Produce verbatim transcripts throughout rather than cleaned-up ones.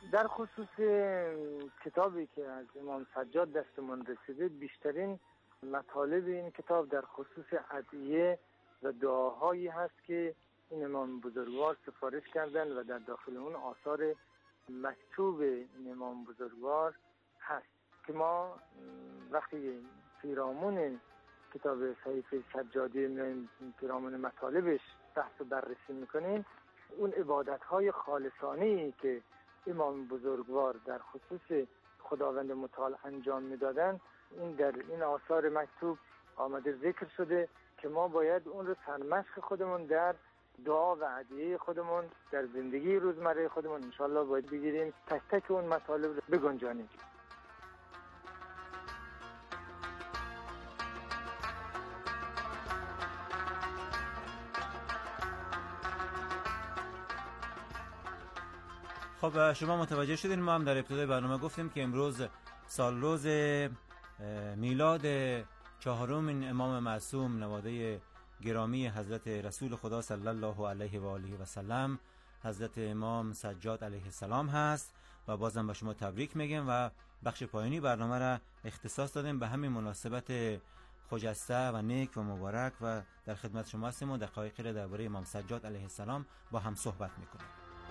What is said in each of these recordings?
در خصوص کتابی که از امام سجاد دستمون رسیده، بیشترین مطالب این کتاب در خصوص ادعیه و دعاهایی هست که این امام بزرگوار سفارش کردن و در داخل اون آثار مکتوب این امام بزرگوار هست که ما وقتی پیرامون کتاب صحیفه سجادی میایم، پیرامون مطالبش بحث و بررسی میکنیم، اون عبادت‌های خالصانه‌ای که امام بزرگوار در خصوص خداوند متعال انجام میدادن، این در این آثار مکتوب آمده ذکر شده که ما باید اون رو سرمشق خودمون در دعا و ادعیه خودمون در زندگی روزمره خودمون انشالله باید بگیریم، تک تک اون مطالب رو بگنجانیم. خب شما متوجه شدین، ما هم در ابتدای برنامه گفتیم که امروز سال روز میلاد چهارم امام معصوم نواده گرامی حضرت رسول خدا صلی الله علیه و آله و سلم، حضرت امام سجاد علیه السلام هست و بازم به شما تبریک میگم و بخش پایانی برنامه را اختصاص دادیم به همین مناسبت خجسته و نیک و مبارک و در خدمت شما هستیم و دقایقی را درباره امام سجاد علیه السلام با هم صحبت میکنیم.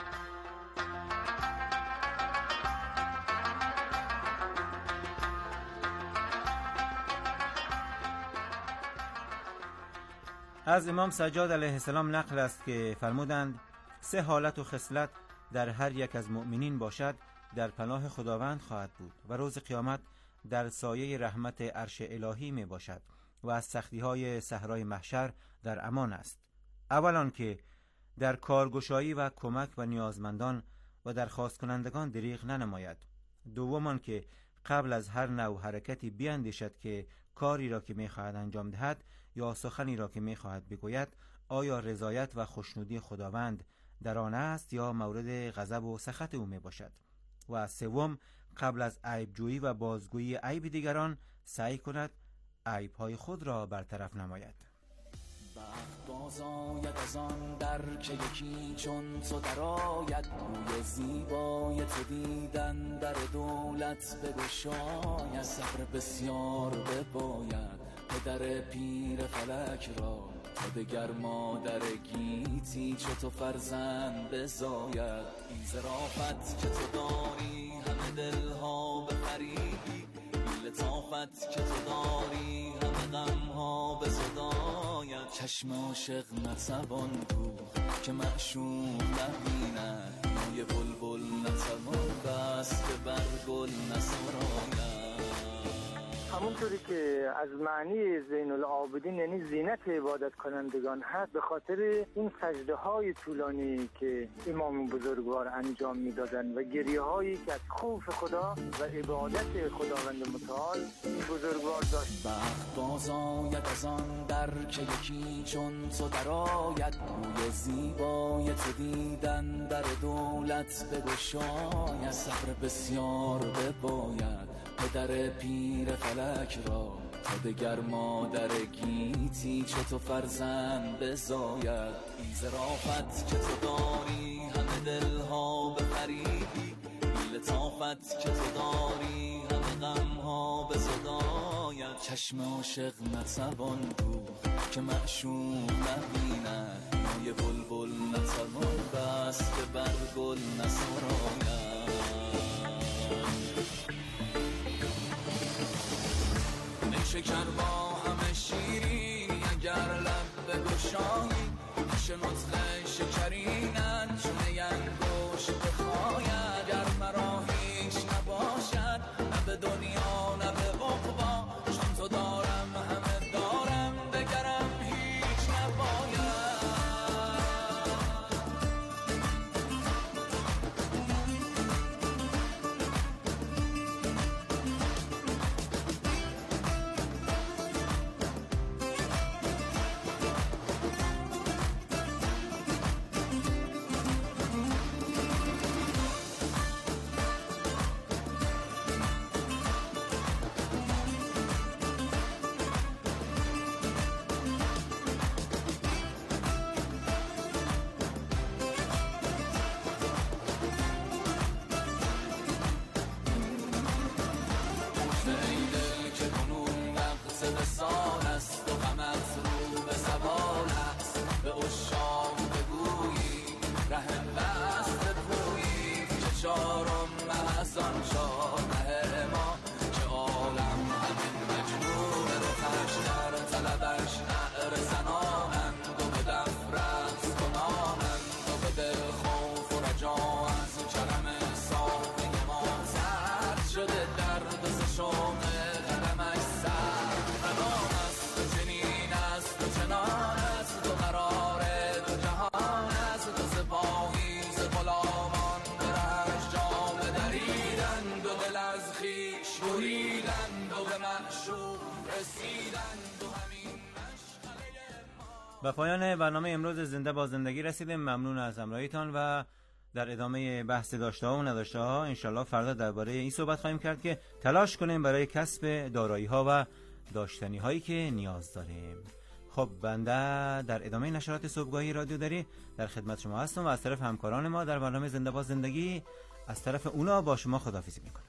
از امام سجاد علیه السلام نقل است که فرمودند سه حالت و خصلت در هر یک از مؤمنین باشد در پناه خداوند خواهد بود و روز قیامت در سایه رحمت عرش الهی می باشد و از سختی های صحرای محشر در امان است. اولان که در کارگشایی و کمک و نیازمندان و درخواست کنندگان دریغ ننماید. دومان که قبل از هر نوع حرکتی بیاندیشد که کاری را که می‌خواهد انجام دهد یا سخنی را که می‌خواهد بگوید آیا رضایت و خوشنودی خداوند در آن است یا مورد غضب و سخط او میباشد. و سوم قبل از عیب جویی و بازگویی عیب دیگران سعی کند عیب‌های خود را برطرف نماید. بخت باز آید از آن در که یکی چون تو در آید، روی زیبای تو دیدن در دولت بگشاید، صبر بسیار بباید پدر پیر فلک را، تا دگر مادر گیتی چو تو فرزند بزاید. این ظرافت که تو داری همه دلها بفریبی، لطافت که تو داری همه غمها بزداید. چشم عاشق نتوان دوخت که معشوق نبیند، موی بلبل نتوان بست که بر گل نسراید. همونطوری که از معنی زین العابدین یعنی زینت عبادت کنندگان هست، به خاطر این سجده های طولانی که امام بزرگوار انجام میدادن و گریه هایی که از خوف خدا و عبادت خداوند متعال این بزرگوار داشت. بخت باز آید از آن در که یکی چون تو در آید، روی زیبای تو دیدن در دولت بگشاید، صبر بسیار بباید پدر پیر فلک را، تا دگر مادر گیتی چو تو فرزند بزاید. این ظرافت که تو داری همه دلها بفریبی، لطافت که تو داری همه غمها بزداید. چشم عاشق نتوان دوخت که معشوق نبیند، موی بلبل نتوان بست که بر گل نسراید. شکر با همه شیرینی اگر لب بگشایی، پیش نطق شکرینت چونه انگشت بخواید. گر مرا هیچ نباشد نه به دنیا نه به عقبا، چون تو دارم همه دارم دگرم هیچ نباید. رسیدند و دل از خویش بریدند و به معشوق رسیدند و همین به پایان برنامه امروز زنده با زندگی رسیدیم. ممنون از همراهیتان و در ادامه بحث داشته ها و نداشته ها انشالله فردا درباره این صحبت خواهیم کرد که تلاش کنیم برای کسب دارایی ها و داشتنی هایی که نیاز داریم. خب بنده در ادامه نشرات صبحگاهی رادیو دری در خدمت شما هستم و از طرف همکاران ما در برنامه زنده با زندگی از طرف اونا با شما خداحافظی میکنم.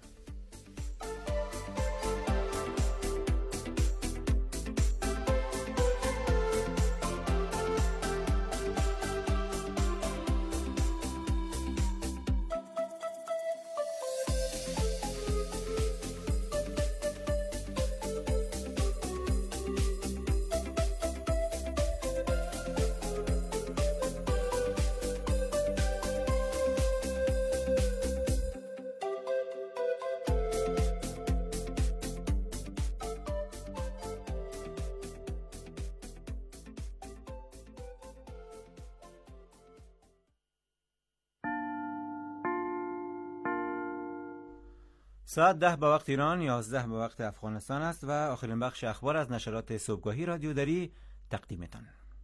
ساعت ده به وقت ایران، یازده به وقت افغانستان است و آخرین بخش اخبار از نشرات صبحگاهی رادیو دری تقدیمتان.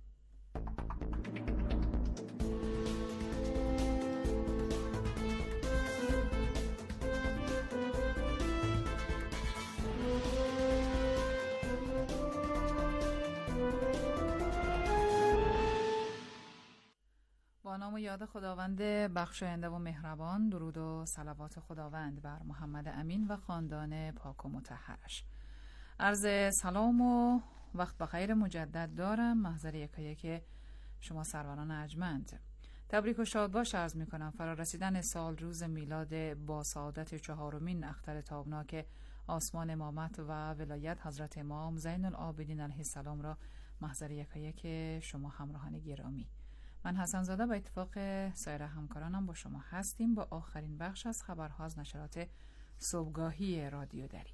با نام و یاد خداوند بخشاینده و مهربان، درود و صلوات خداوند بر محمد امین و خاندان پاک و مطهرش. عرض سلام و وقت بخیر مجدد دارم محضر یکایک شما سروران ارجمند. تبریک و شادباش عرض می کنم فرا رسیدن سال روز میلاد با سعادت چهارمین اختر تابناک آسمان امامت و ولایت حضرت امام زین العابدین علیه السلام را محضر یکایک شما همراهان گرامی. من حسن زاده به اتفاق سایر همکارانم با شما هستیم با آخرین بخش از خبرها از نشرات صبحگاهی رادیو دری.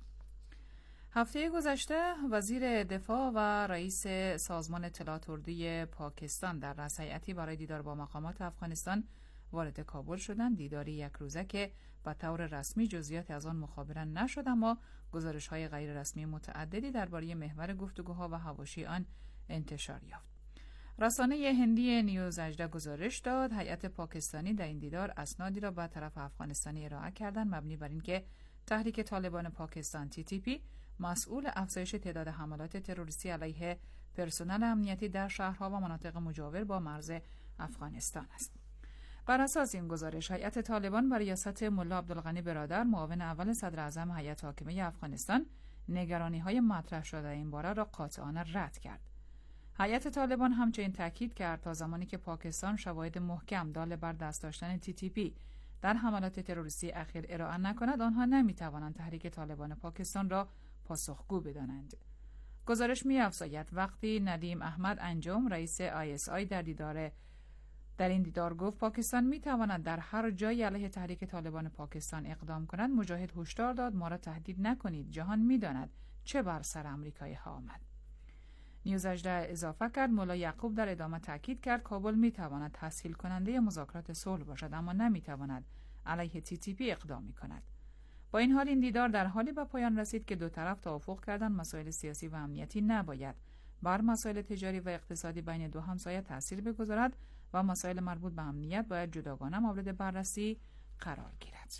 هفته گذشته وزیر دفاع و رئیس سازمان اطلاعات اردوی پاکستان در رأس هیئتی برای دیدار با مقامات افغانستان وارد کابل شدند. دیداری یک روزه که به طور رسمی جزئیات از آن مخابره نشد، اما گزارش‌های غیر رسمی متعددی درباره محور گفتگوها و حواشی آن انتشار یافت. رسانه هندی نیوز اجده گزارش داد هیئت پاکستانی در این دیدار اسنادی را به طرف افغانستانی ارائه کردند مبنی بر اینکه تحریک طالبان پاکستان تی تی پی مسئول افزایش تعداد حملات تروریستی علیه پرسنل امنیتی در شهرها و مناطق مجاور با مرز افغانستان است. بر اساس این گزارش هیئت طالبان بر ریاست ملا عبدالغنی برادر معاون اول صدر اعظم هیئت حاکمه افغانستان نگرانی‌های مطرح شده این باره را قاطعانه رد کرد. هیئت طالبان همچنین تاکید کرد تا زمانی که پاکستان شواهد محکم دال بر دست داشتن تی تی پی در حملات تروریستی اخیر ارائه نکند، آنها نمی‌توانند تحریک طالبان پاکستان را پاسخگو بدانند. گزارش می‌افزاید وقتی ندیم احمد انجم رئیس آی اس آی در دیدار در این دیدار گفت پاکستان می‌تواند در هر جایی علیه تحریک طالبان پاکستان اقدام کند، مجاهد هشدار داد ما را تهدید نکنید، جهان می‌داند چه بر سر آمریکایی‌ها آمد. نیوز اجده اضافه کرد مولا یعقوب در ادامه تاکید کرد کابل می‌تواند تسهیل کننده مذاکرات صلح باشد اما نمی‌تواند علیه تی تی پی اقدام کند. با این حال این دیدار در حالی به پایان رسید که دو طرف توافق کردند مسائل سیاسی و امنیتی نباید بر مسائل تجاری و اقتصادی بین دو همسایه تاثیر بگذارد و مسائل مربوط به امنیت باید جداگانه مورد بررسی قرار گیرد.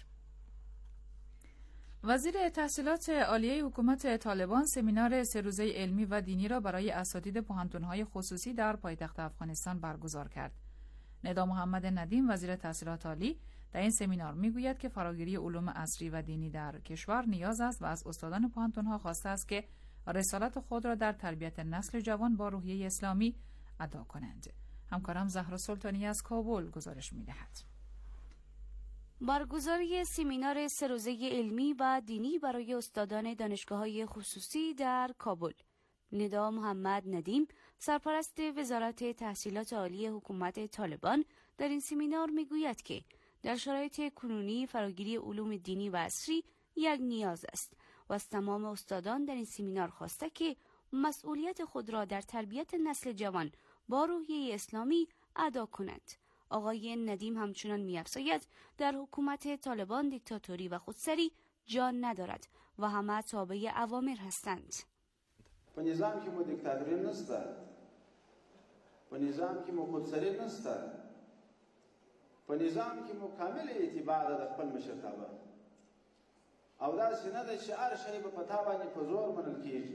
وزیر تحصیلات عالیه حکومت طالبان سمینار سه روزه علمی و دینی را برای اساتید پوهنتون‌های خصوصی در پایتخت افغانستان برگزار کرد. ندا محمد ندیم وزیر تحصیلات عالی در این سمینار میگوید که فراگیری علوم عصری و دینی در کشور نیاز است و از استادان پوهنتون‌ها خواسته است که رسالت خود را در تربیت نسل جوان با روحیه اسلامی ادا کنند. همکارم زهرا سلطانی از کابل گزارش می‌دهد. برگزاری سمینار سه روزه علمی و دینی برای استادان دانشگاه‌های خصوصی در کابل. ندا محمد ندیم سرپرست وزارت تحصیلات عالی حکومت طالبان در این سمینار میگوید که در شرایط کنونی فراگیری علوم دینی و عصری یک نیاز است و از تمام استادان در این سمینار خواسته که مسئولیت خود را در تربیت نسل جوان با روحیه اسلامی ادا کنند. آقای ندیم همچنان می‌افزاید در حکومت طالبان دیکتاتوری و خودسری جان ندارد و همه تابع اوامر هستند. په نظام کې مو دیکتاتوری نشته، په نظام کې مو خودسری نشته، په نظام کې مو کامل اتباع د خپل مشرتابه او داسې نه ده چې هر شی به په تا باندې په زور منل کېږي.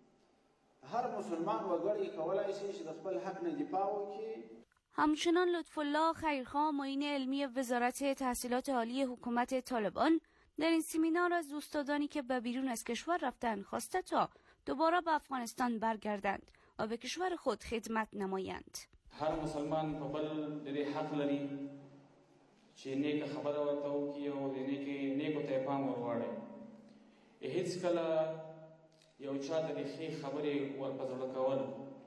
هر مسلمان وګړی کولی شي چې د خپل حق نه دفاع وکړي. همچنان لطفالله خیرخواه معین علمی وزارت تحصیلات عالی حکومت طالبان در این سمینار از استادانی که به بیرون از کشور رفتن خواسته تا دوباره به افغانستان برگردند و به کشور خود خدمت نمایند. هر مسلمان په بل دې حق لري چې نیک خبره ورته وکړي او د نیکي نیکو ته پام ورواړي. هیڅ کله یو چا ته د ښې خبرې ور په زړه کول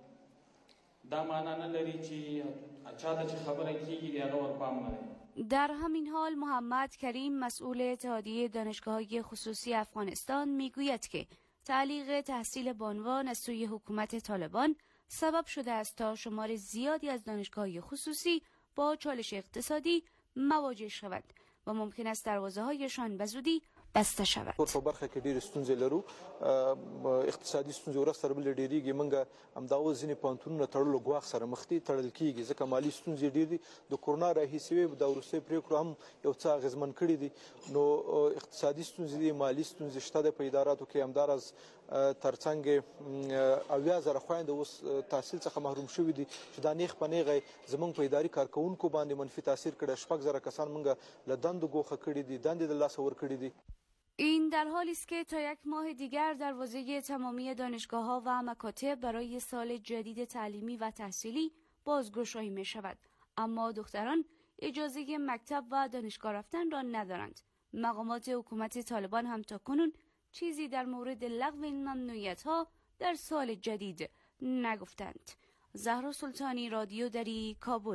دا معنا نه لري چې چا ته چې خبره کېږي د هغه ور پام نه لري. در همین حال محمد کریم مسئول اتحادیه دانشگاه‌های خصوصی افغانستان میگوید که تعلیق تحصیل بانوان از سوی حکومت طالبان سبب شده است تا شمار زیادی از دانشگاه‌های خصوصی با چالش اقتصادی مواجه شود و ممکن است دروازه‌هایشان به زودی بسته شود. په برخه کې ډېر ستونزې لرو، اقتصادي ستونزې ورځ تر بلې ډېرېږي. موږ همدا ځینې پوهنتونونه تړلو ګواښ سره مخ دي، تړل کېږي ځکه مالي ستونزې ډېر دي. د کورونا راهیسې دا وروستۍ پرېکړو هم یو څه اغېزمن کړي دي. نو اقتصادي ستونزې دي، مالي ستونزې شته د په اداراتو کې. همداراز ترڅنګ اویا زره خویندې اوس تحصیل څخه محروم شوي دي چې دا نیغ په نیغه زموږ په اداري کارکوونکو باندې منفي تاثیر کړی. شپږ زره کسان موږ له دندو ګوښه کړي دي، دندې د لاسه ورکړي دي. این در حالی است که تا یک ماه دیگر دروازه تمامی دانشگاه‌ها و مکاتب برای سال جدید تعلیمی و تحصیلی بازگشایی می شود، اما دختران اجازه مکتب و دانشگاه رفتن را ندارند. مقامات حکومت طالبان هم تاکنون چیزی در مورد لغو این ممنوعیت‌ها در سال جدید نگفتند. زهرا سلطانی، رادیو دری، کابل.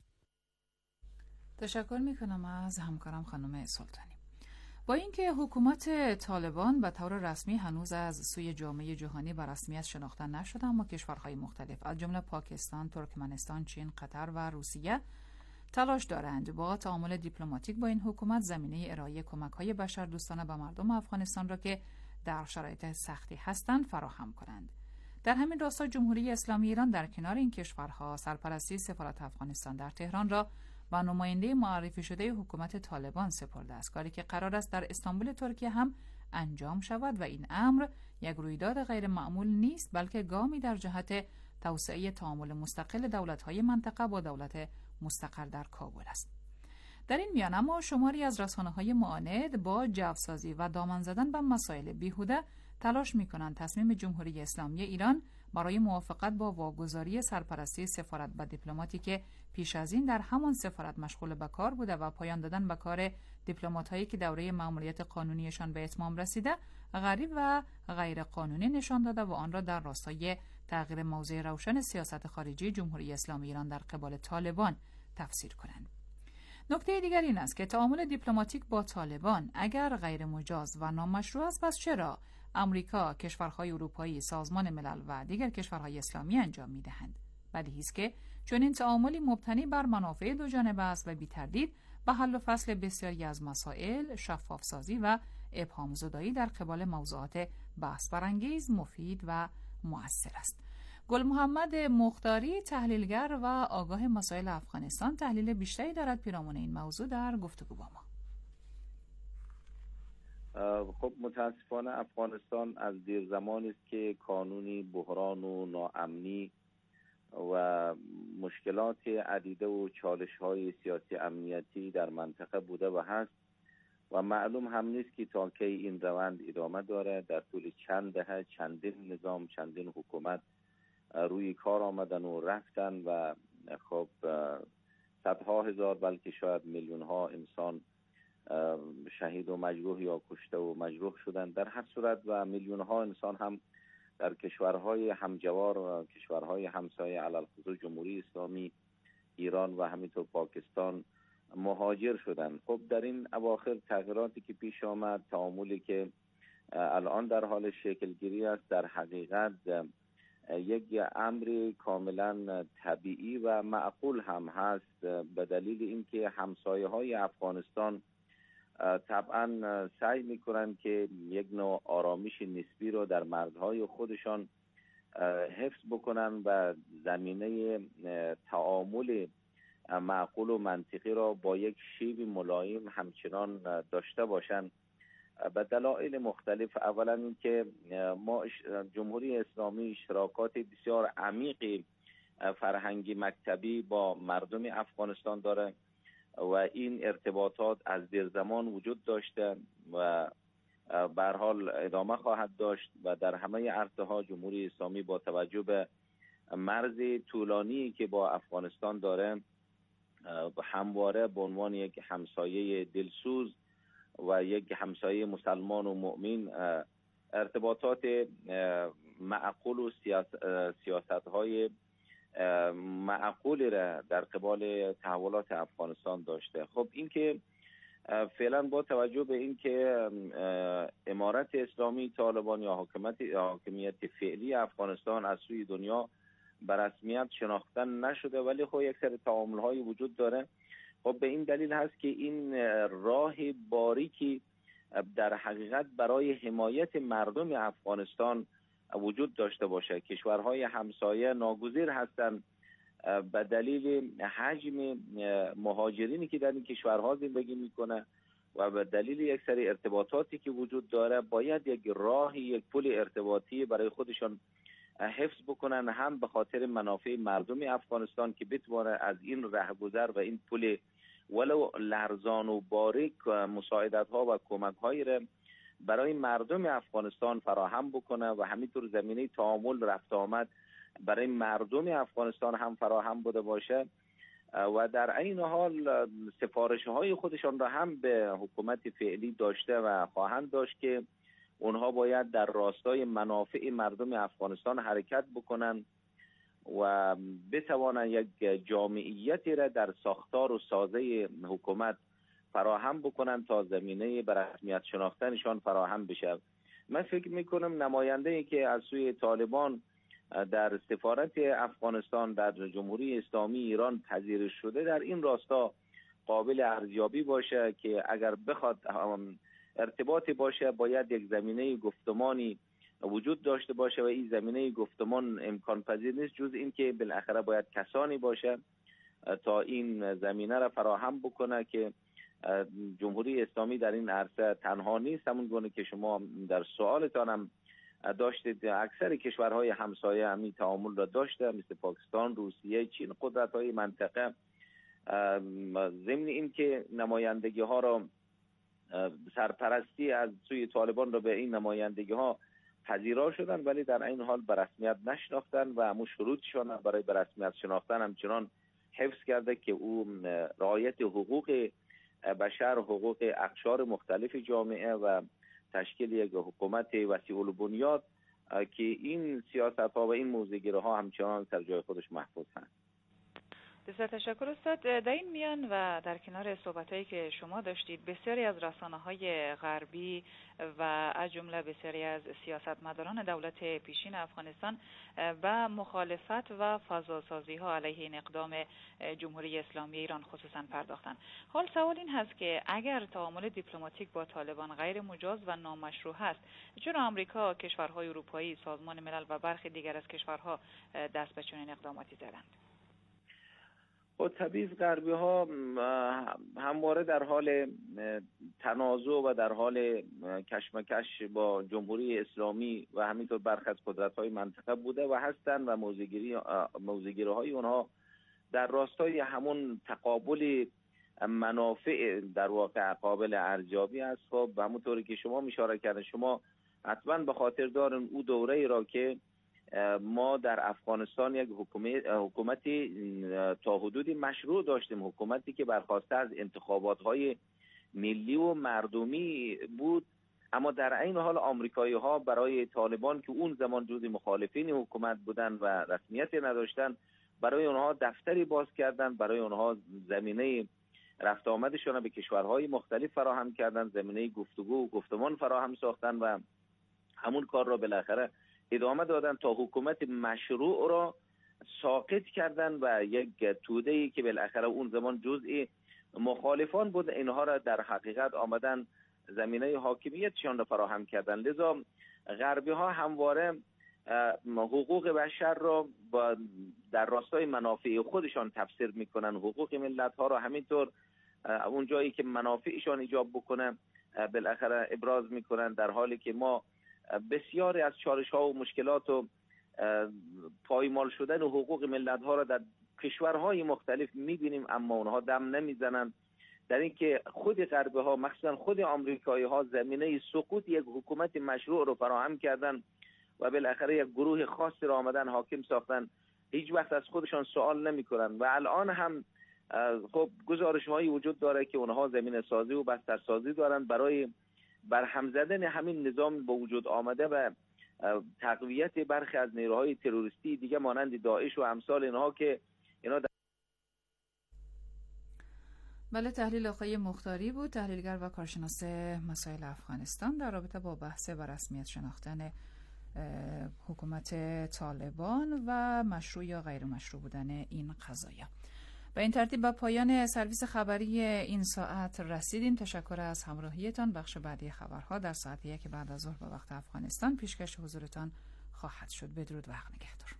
تشکر میکنم از همکارم خانم سلطانی. با اینکه حکومت طالبان به طور رسمی هنوز از سوی جامعه جهانی به رسمیت شناخته نشده، اما کشورهای مختلف از جمله پاکستان، ترکمنستان، چین، قطر و روسیه تلاش دارند با تعامل دیپلماتیک با این حکومت زمینه ارائه کمک‌های بشردوستانه به مردم افغانستان را که در شرایط سختی هستند فراهم کنند. در همین راستا جمهوری اسلامی ایران در کنار این کشورها سرپرستی سفارت افغانستان در تهران را و نماینده معرفی شده حکومت طالبان سپرده است، کاری که قرار است در استانبول ترکیه هم انجام شود و این امر یک رویداد غیر معمول نیست، بلکه گامی در جهت توسعه تعامل مستقل دولت‌های منطقه با دولت مستقر در کابل است. در این میان اما شماری از رسانه‌های معاند با جوسازی و دامن زدن به مسائل بیهوده تلاش می‌کنند تصمیم جمهوری اسلامی ایران برای موافقت با واگذاری سرپرستی سفارت به دیپلماتی که پیش از این در همان سفارت مشغول به کار بوده و پایان دادن به کار دیپلمات‌هایی که دوره مأموریت قانونیشان به اتمام رسیده غریب و غیر قانونی نشان داده و آن را در راستای تغییر موضع روشن سیاست خارجی جمهوری اسلامی ایران در قبال طالبان تفسیر کنند. نکته دیگر این است که تعامل دیپلماتیک با طالبان اگر غیر مجاز و نامشروع است، پس چرا آمریکا، کشورهای اروپایی، سازمان ملل و دیگر کشورهای اسلامی انجام می‌دهند؟ بدیهی است که چون این تعاملی مبتنی بر منافع دو جانبه است و بی تردید به حل و فصل بسیاری از مسائل، شفاف سازی و ابهام زدایی در قبال موضوعات بحث برانگیز مفید و مؤثر است. گل محمد مختاری، تحلیلگر و آگاه مسائل افغانستان، تحلیل بیشتری دارد پیرامون این موضوع در گفتگو با ما. خب متاسفانه افغانستان از دیر زمانی است که کانونی بحران و ناامنی و مشکلات عدیده و چالش‌های سیاسی امنیتی در منطقه بوده و هست و معلوم هم نیست که تا کی این روند ادامه داره. در طول چند دهه چندین نظام، چندین حکومت روی کار آمدن و رفتن و خب صدها هزار بلکه شاید میلیون ها انسان شهید و مجروح یا کشته و مجروح شدند. در هر صورت و میلیون ها انسان هم در کشورهای همجوار و کشورهای همسایه علی الخصوص جمهوری اسلامی ایران و همینطور پاکستان مهاجر شدند. خب در این اواخر تغییراتی که پیش آمد، تعاملی که الان در حال شکل گیری است، در حقیقت یک امر کاملا طبیعی و معقول هم هست، به دلیل اینکه همسایه های افغانستان طبعا سعی میکنن که یک نوع آرامش نسبی رو در مرزهای خودشان حفظ بکنن و زمینه تعامل معقول و منطقی را با یک شیب ملایم همچنان داشته باشند به دلایل مختلف. اولا اینکه ما جمهوری اسلامی اشتراکات بسیار عمیقی فرهنگی مکتبی با مردم افغانستان داره و این ارتباطات از دیر زمان وجود داشته و به هر حال ادامه خواهد داشت و در همه عرصه‌ها جمهوری اسلامی با توجه به مرز طولانی که با افغانستان داره همواره به عنوان یک همسایه دلسوز و یک همسایه مسلمان و مؤمن ارتباطات معقول و سیاست‌های معقولی را در قبال تحولات افغانستان داشته. خب این که فعلا با توجه به این که امارت اسلامی طالبان یا حکومت حاکمیت فعلی افغانستان از سوی دنیا به رسمیت شناخته نشده، ولی خب یک سری تعامل‌های وجود داره. خب به این دلیل هست که این راه باریکی در حقیقت برای حمایت مردم افغانستان وجود داشته باشه. کشورهای همسایه ناگزیر هستند به دلیل حجم مهاجرینی که در این کشورها زندگی میکنه و به دلیل یک سری ارتباطاتی که وجود داره باید یک راه، یک پل ارتباطی برای خودشان حفظ بکنن، هم به خاطر منافع مردم افغانستان که بتوانه از این رهگذر و این پل ولو لرزان و باریک مساعدت ها و کمک هایی را برای مردم افغانستان فراهم بکنه و همینطور زمینه تعامل رفت آمد برای مردم افغانستان هم فراهم بوده باشه و در این حال سفارش های خودشان را هم به حکومت فعلی داشته و خواهند داشت که اونها باید در راستای منافع مردم افغانستان حرکت بکنن و بتوانند یک جامعیتی را در ساختار و سازه حکومت فراهم بکنن تا زمینه بر رسمیت شناختنشان فراهم بشه. من فکر میکنم نماینده‌ای که از سوی طالبان در سفارت افغانستان در جمهوری اسلامی ایران پذیرش شده در این راستا قابل ارزیابی باشه که اگر بخواد ارتباطی باشه باید یک زمینه گفتمانی وجود داشته باشه و این زمینه گفتمان امکان پذیر نیست جز این که بالاخره باید کسانی باشه تا این زمینه را فراهم بکنه که جمهوری اسلامی در این عرصه تنها نیست. همون گونه که شما در سوالتان هم داشتید اکثر کشورهای همسایه همین تعامل را داشته، مثل پاکستان، روسیه، چین، قدرت‌های منطقه. ضمن این که نمایندگی ها را سرپرستی از سوی طالبان را به این نمایندگی ها پذیرا شدن ولی در این حال به رسمیت نشناختن و همون شروطشان برای به رسمیت شناختن همچنان حفظ کرده که او رعایت حقوق بشر، حقوق اقشار مختلف جامعه و تشکیل یک حکومت وسیع البنیاد که این سیاست ها و این موضوعگیری ها همچنان در جای خودش محفوظ هست. بسیار تشکر استاد. در این میان و در کنار صحبت‌هایی که شما داشتید بسیاری از رسانه‌های غربی و از جمله بسیاری از سیاستمداران دولت پیشین افغانستان به مخالفت و فضاسازی‌ها علیه این اقدام جمهوری اسلامی ایران خصوصا پرداختند. حال سوال این هست که اگر تعامل دیپلماتیک با طالبان غیر مجاز و نامشروع هست، چرا آمریکا، کشورهای اروپایی، سازمان ملل و برخی دیگر از کشورها دست به چنین اقداماتی زدند؟ با طبیعی غربی ها همواره در حال تنازع و در حال کشمکش با جمهوری اسلامی و همینطور برخی از قدرت های منطقه بوده و هستند و موضوعگیری موضوعگیری های اونها در راستای همون تقابل منافع در واقع قابل ارزیابی است. خب به همون طوری که شما اشاره کردید، شما حتما به خاطر دارین او دوره ای را که ما در افغانستان یک حکومت حکومتی تا حدودی مشروع داشتیم، حکومتی که برخواسته از انتخابات ملی و مردمی بود، اما در این حال آمریکایی ها برای طالبان که اون زمان جزء مخالفین حکومت بودن و رسمیت نداشتن برای اونها دفتری باز کردن، برای اونها زمینه رفت آمدشان به کشورهای مختلف فراهم کردن، زمینه گفتگو و گفتمان فراهم ساختن و همون کار را بالاخره ادامه دادن تا حکومت مشروع را ساقط کردن و یک توده‌ای که بالاخره اون زمان جزئی مخالفان بود، اینها را در حقیقت آمدن زمینه حاکمیتشان را فراهم کردن. لذا غربی ها همواره حقوق بشر را با در راستای منافع خودشان تفسیر میکنن، حقوق ملت ها را همینطور اون جایی که منافعشان ایجاب بکنه بالاخره ابراز میکنن، در حالی که ما بسیاری از چالش ها و مشکلات و پایمال شدن و حقوق ملت ها را در کشورهای مختلف میبینیم، اما اونها دم نمیزنن در اینکه خود غربی ها مخصوصا خود آمریکایی ها زمینه سقوط یک حکومت مشروع رو فراهم کردن و بالاخره یک گروه خاصی را آمدن حاکم ساختن. هیچ وقت از خودشان سوال نمی کنن و الان هم خب گزارش هایی وجود داره که اونها زمین سازی و بستر سازی دارن برای برهم زدن همین نظام با وجود آمده و تقویت برخی از نیروهای تروریستی دیگه مانند داعش و امثال اینها که اینا در... بله، تحلیل آقای مختاری بود، تحلیلگر و کارشناس مسائل افغانستان در رابطه با بحث و رسمیت شناختن حکومت طالبان و مشروع یا غیر مشروع بودن این قضایا. به این ترتیب به پایان سرویس خبری این ساعت رسیدیم. تشکر از همراهیتان. بخش بعدی خبرها در ساعت یک بعد از ظهر به وقت افغانستان پیشکش حضورتان خواهد شد. بدرود و حق نگهدار.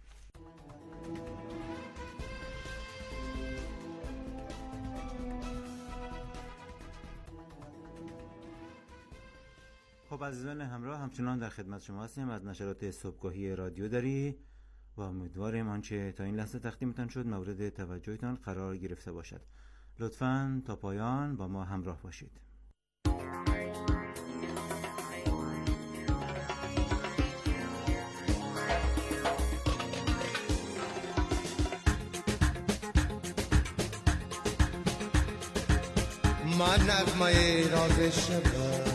خب عزیزان همراه، همچنان در خدمت شما هستیم از نشرات صبحگاهی رادیو دری و امیدواریم آنچه تا این لحظه تقدیمتان شد مورد توجهتان قرار گرفته باشد. لطفاً تا پایان با ما همراه باشید. من نغمه راز شبم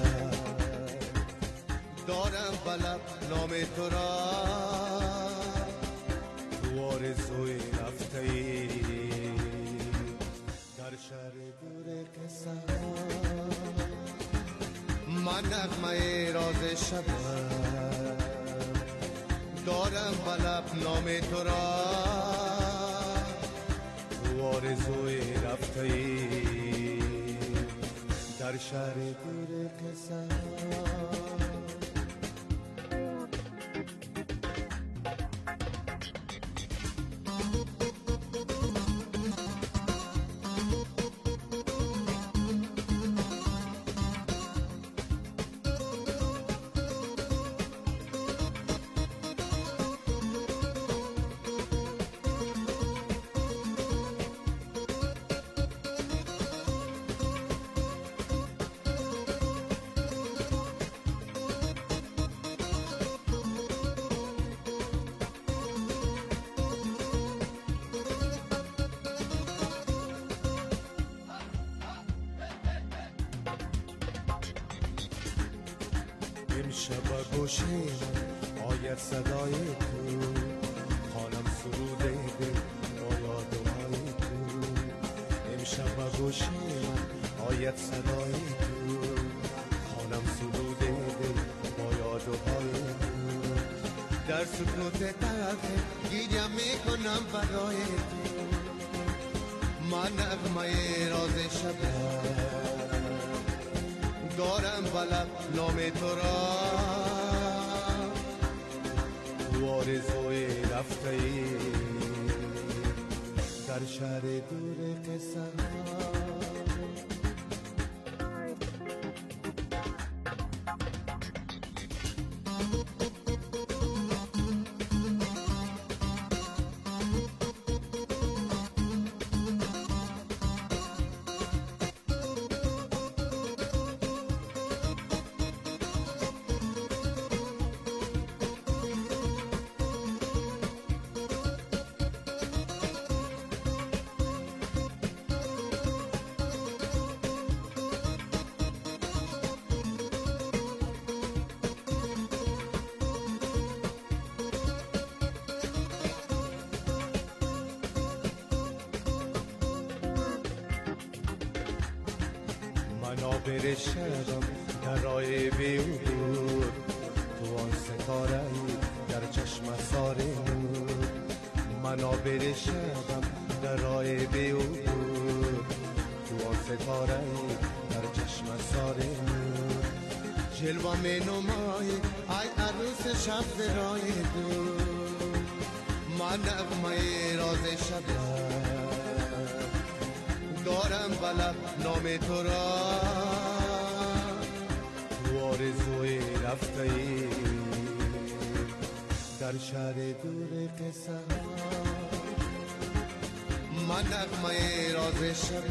دارم بلب نام تو را، تو آرزوی رفته ای در شهر دور قصه. من نغمه راز شبم دارم بلب نام تو را، تو آرزوی رفته ای در شهر دور قصه. امشب گوشه آید صدای تو، خانم سروده دل با یادهای تو. امشب گوشه آید صدای تو، خانم سروده دل با یادهای تو. در سکوت تلخ گیریم میکنم برای تو. من نغمه راز شبم دارم بلب نام تو را، تو آرزوی رفته ای در شهر دور قصه. منابر شبم در راه بیهود، تو آن ستاره در چشم سار نور منابر شبم در راه بیعبور تو ستاره در چشم سار نور جلوه می نمای ای عروس شب راه دور من نغمه راز شبم دارم بلب نام تو را تو آرزوی رفته ای در شهر دور قصه من نغمه راز شب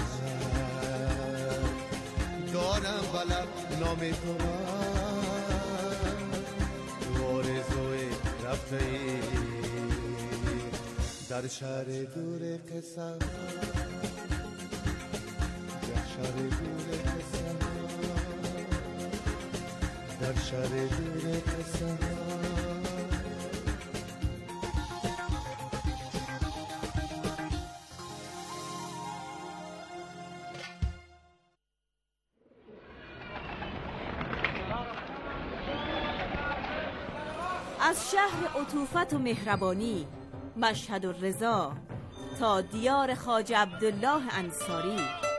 دارم بلب نام تو را تو آرزوی رفته ای در شهر دور قصه در شهر دور قصه در شهر دور قصه از شهر عطوفت و مهربانی مشهد و رضا تا دیار خواجه عبدالله انصاری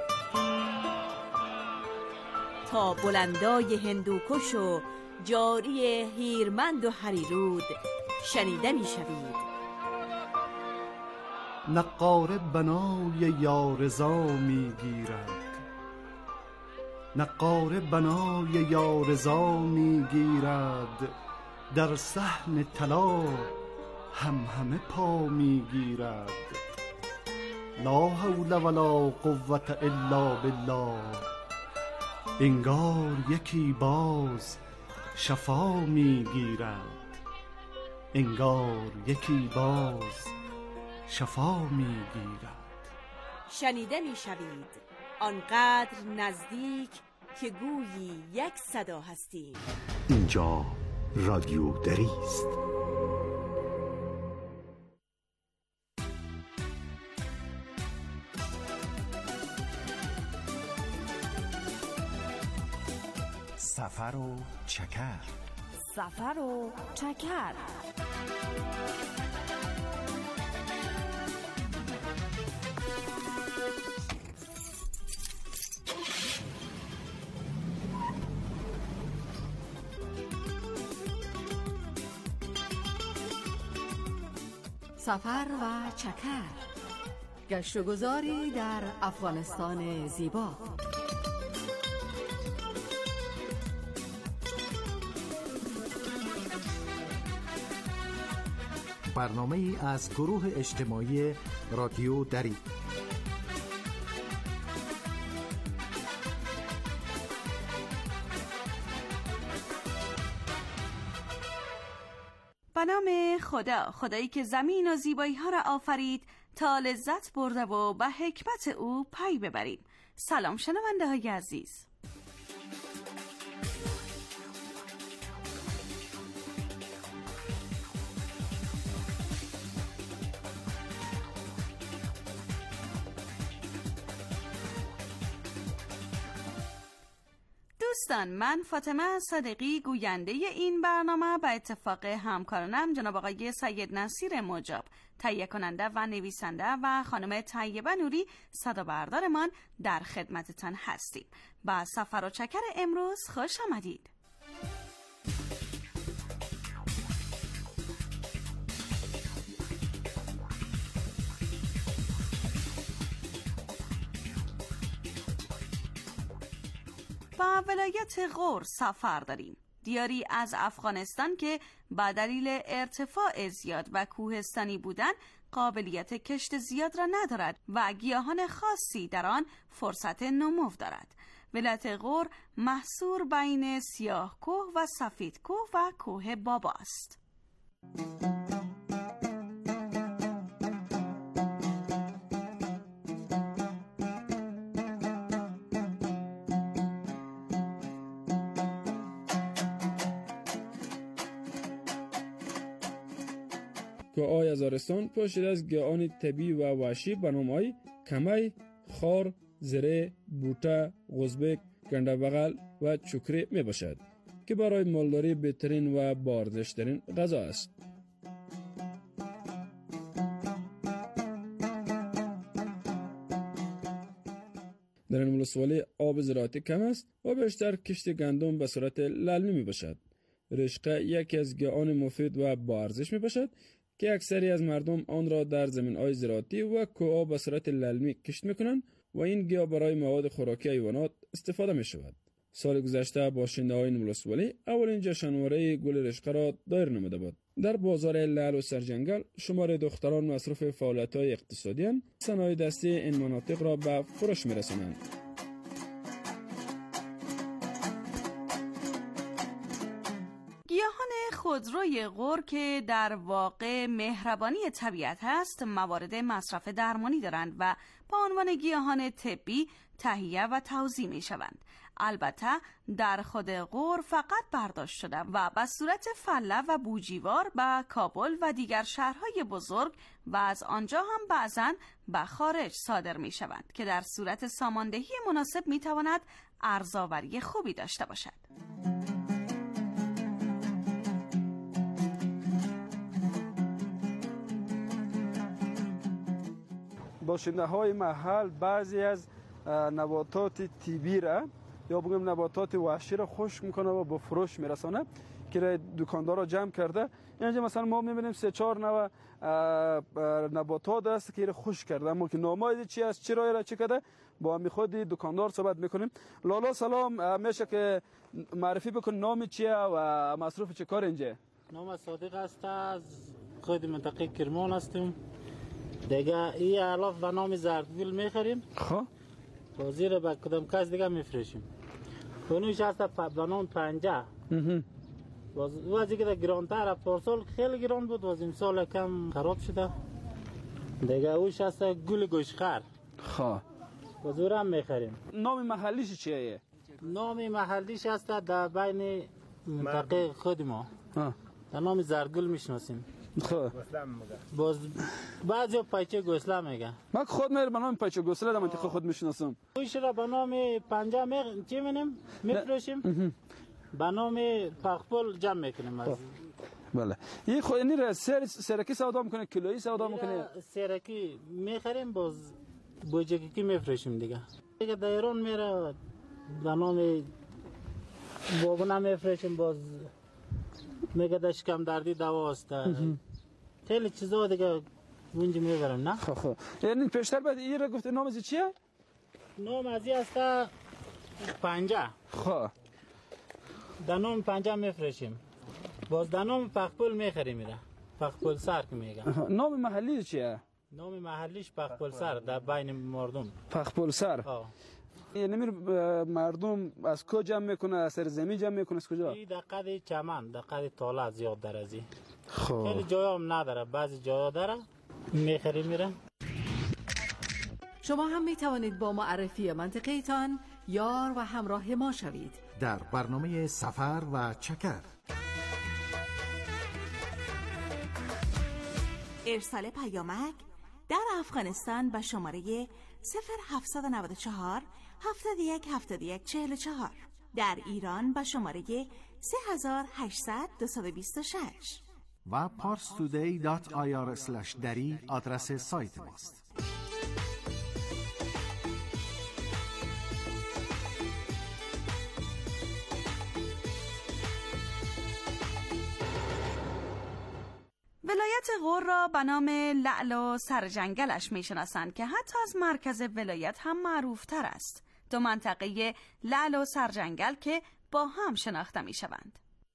تا بلندای هندوکش و جاری هیرمند و هریرود شنیده می شوید. نقاره بنای یارضا می گیرد نقاره بنای یارضا می گیرد در صحن طلا هم همه پا می گیرد لا حول ولا قوة الا بالله انگار یکی باز شفا می گیرد انگار یکی باز شفا می گیرد. شنیده می شوید آنقدر نزدیک که گویی یک صدا هستیم. اینجا رادیو دری است. سفر و چکر سفر و چکر سفر و چکر گشت و گذاری در افغانستان زیبا. برنامه ای از گروه اجتماعی رادیو دری. به نام خدا، خدایی که زمین و زیبایی ها را آفرید تا لذت برده و به حکمت او پی ببریم. سلام شنونده های عزیز. دوستان، من فاطمه صادقی گوینده این برنامه به اتفاق همکارانم جناب آقای سید نصیر مجاب تهیه کننده و نویسنده و خانم طیبه نوری صدا بردارمان در خدمتتان هستیم. با سفر و چکر امروز خوش آمدید. با ولایت غور سفر داریم، دیاری از افغانستان که با دلیل ارتفاع زیاد و کوهستانی بودن قابلیت کشت زیاد را ندارد و گیاهان خاصی در آن فرصت نمو دارد. ولایت غور محصور بین سیاه کوه و سفید کوه و کوه بابا است. کوه‌های هزارستان پوشیده از گیاهان طبیعی و وحشی به نام‌های کمی، خار، زره، بوته، قزبک، گنده بغل و چکره می باشد که برای مالداری بهترین و بارزشترین غذا است. ولسوالی آب زراعتی کم است و بیشتر کشت گندم به صورت للمی می باشد. رشقه یکی از گیاهان مفید و با ارزش می باشد که اکثری از مردم آن را در زمین‌های زراعتی و کوه‌ها به صورت للمی کشت می کنند و این گیاه برای مواد خوراکی حیوانات استفاده می شود. سال گذشته باشنده‌های این ولسوالی اولین جشنواره گل رشقه را دایر نموده بود. در بازار لعل و سرجنگل شمار دختران مصروف فعالیت‌های اقتصادی اند، صنایع دستی این مناطق را به فروش می‌رسانند. گیاهان خودروی غور که در واقع مهربانی طبیعت است، موارد مصرف درمانی دارند و با عنوان گیاهان طبی تهیه و توزیع می شوند. البته در خود غور فقط برداشت شده و به صورت فله و بوجیوار به کابل و دیگر شهرهای بزرگ و از آنجا هم بعضاً به خارج صادر می شوند که در صورت ساماندهی مناسب می تواند ارزآوری خوبی داشته باشد. باشنده های محل بعضی از نباتات طبیعی را یا بگم نباتات وحشی را خشک میکنه و به فروش میرسانه که دکاندار را جمع کرده. اینجا مثلا ما میبینیم سه چهار نوع نباتات است که خشک کرده، اما که نامای چی است چرا را چی کرده با می خود دکاندار صحبت میکنیم. لالا سلام، میشه که معرفی بکن نام چیه و مصروف چه کار اینجا؟ نام صادق است، از خود منطقه کرمان هستیم. دیگه این علاوه به نام زردگل میخریم، خب بازی رو به کدام کس دیگه میفروشیم. اونوش هست به نام پنجه، باز وزی که گرانتر، پارسال خیلی گران بود، باز این سال کم خراب شده. دیگه اوش هست گل گوشخر، خب باز او رو هم میخریم. نام محلیش چیه؟ نام محلیش هست در بین منطقه خود ما، در نام زردگل میشناسیم. خب باز بعضی پایچه گوسله میگن. من خود میرم به نام پایچه گوسله در منطقه خود میشناسم. اوش را به نام پنجه می چی می‌نیم میفروشیم، به نام پخپل جمع میکنیم. از بله این خود این را سر سرکی سودا میکنه، کیلویی سودا میکنه. سرکی میخریم، باز بوجکی میفروشیم دیگه. دیگه در ایران میره به نام بابونه میفروشیم، باز میگه در شکم دردی دوا است، خیلی چیزا دیگه اونجا میبرم. نه خب خب یعنی پیشتر بعد این را گفته نام از چیه؟ نام از این است پنجه. خب در نام پنجه میفروشیم، باز در نام پخپل میخریم. میره پخپل سر که میگن. نام محلی چیه؟ نام محلیش پخپل سر در بین مردم. پخپل سر. آه. یعنی میر مردم از کجا جمع میکنه؟ از سر زمین جمع میکنه؟ از کجا؟ این در قد چمن، در قد تاله زیاد در ازی. خب خیلی جایا هم نداره، بعضی جایا داره، میخریم میرن. شما هم می توانید با معرفی منطقه ایتان یار و همراه ما شوید در برنامه سفر و چکر. ارسال پیامک در افغانستان به شماره صفر هفتصد و نود و چهار هفتاد و یک هفتاد و یک چهل و چهار، در ایران به شماره سه هزار و هشتصد دویست و بیست و شش و پارس تودی دات آی آر اسلش دری آدرس سایت ماست. ولایت غور را به نام لعل و سرجنگلش میشناسند که حتی از مرکز ولایت هم معروف تر است. دو منطقه لعل و سرجنگل که با هم شناخته می شوند.